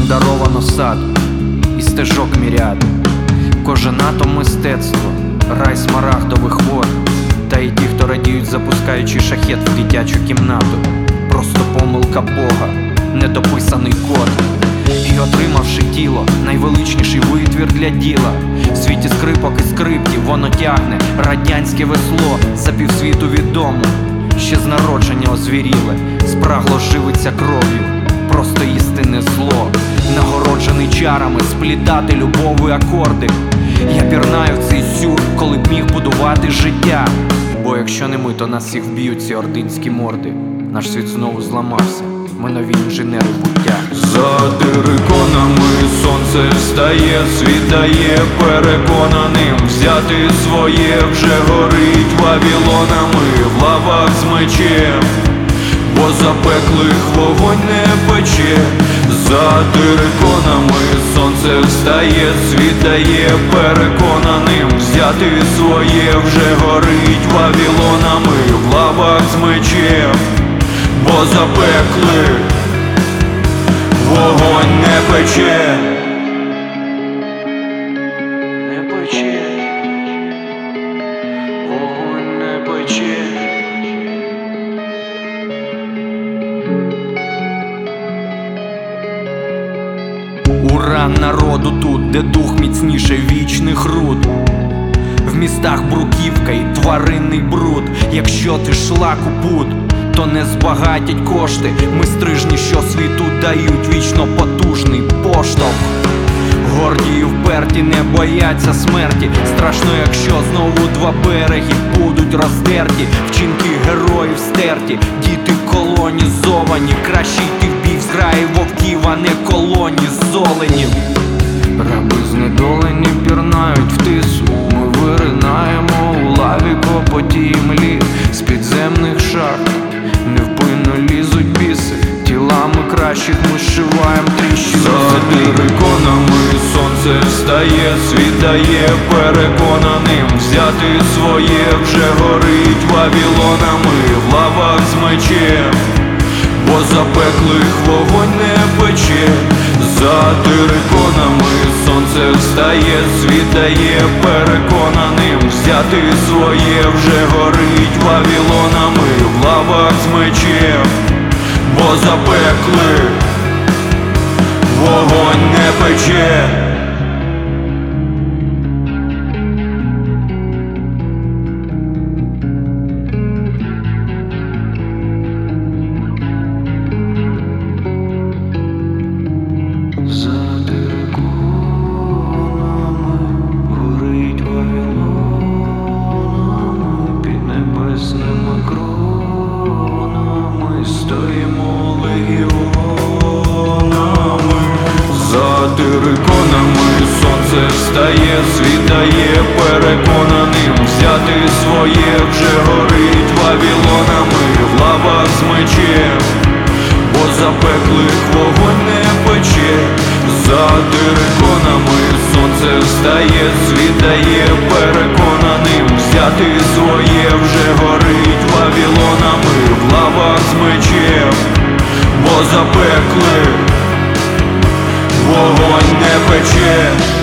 подаровано сад і стежок міряд. Кожен атом мистецтво, рай смарагдових вод. Та й ті, хто радіють, запускаючи шахет в дитячу кімнату. Просто помилка Бога, недописаний код. І отримавши тіло, найвеличніший витвір для діла. В світі скрипок і скриптів воно тягне радянське весло за півсвіту відомо. Ще з народження озвіріле, спрагло живиться кров'ю, просто істинне зло. Нагороджений чарами сплітати любові акорди. Я пірнаю в цей сюр, коли б міг будувати життя. Бо якщо не ми, то нас всіх вб'ють ці ординські морди. Наш світ знову зламався, ми нові інженери буття. За териконами сонце встає, світає переконаним. Взяти своє вже горить вавілонами в лавах з мечем, бо запеклих вогонь не пече. За териконами сонце встає, світає переконаним. Взяти своє вже горить вавілонами в лавах з мечем, бо запеклих вогонь не пече. Не пече, вогонь не пече. Ура народу тут, де дух міцніше вічних руд. В містах бруківка і тваринний бруд. Якщо ти шлак у пут, то не збагатять кошти. Ми стрижні, що світу дають вічно потужний поштовх. Горді і вперті не бояться смерті. Страшно, якщо знову два береги будуть роздерті. Вчинки героїв стерті, діти колонізовані. Краще йти в бій в зграї вовків, а не колоні золенів. Раби знедолені пірнають в тису. Ми виринаємо у лаві, копоті і млі. З підземних шахт невпинно лізуть біси. Тілами кращих ми зшиваєм тріщини. За териконами сонце встає, світає переконаним. Взяти своє вже горить вавілонами в лавах з мечем, бо запеклих вогонь не пече. За териконами сонце встає, світає переконаним. Взяти своє вже горить вавілонами в лавах з мечем, бо запеклих вогонь не пече. За териконами горить вавілонами, під небесними кронами стоїмо легіонами. За териконами сонце встає, світає переконаним. Взяти своє вже горить вавілонами в лавах з мечем, бо запеклих вогонь не пече. За териконами сонце встає, світає переконаним. Взяти своє вже горить вавілонами в лавах з мечем, бо запеклих вогонь не пече.